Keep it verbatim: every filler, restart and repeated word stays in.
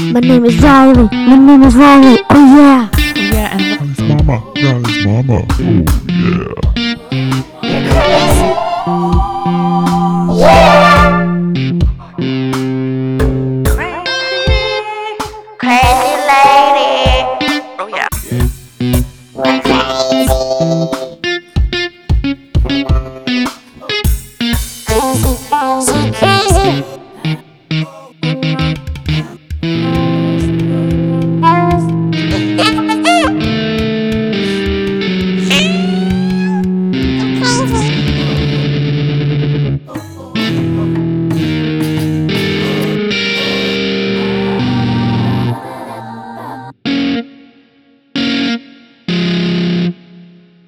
My name is Riley. My name is Riley. Oh yeah. Yeah, and Riley's mama. Riley's mama. Oh Crazy, crazy lady. Oh yeah. Crazy, crazy,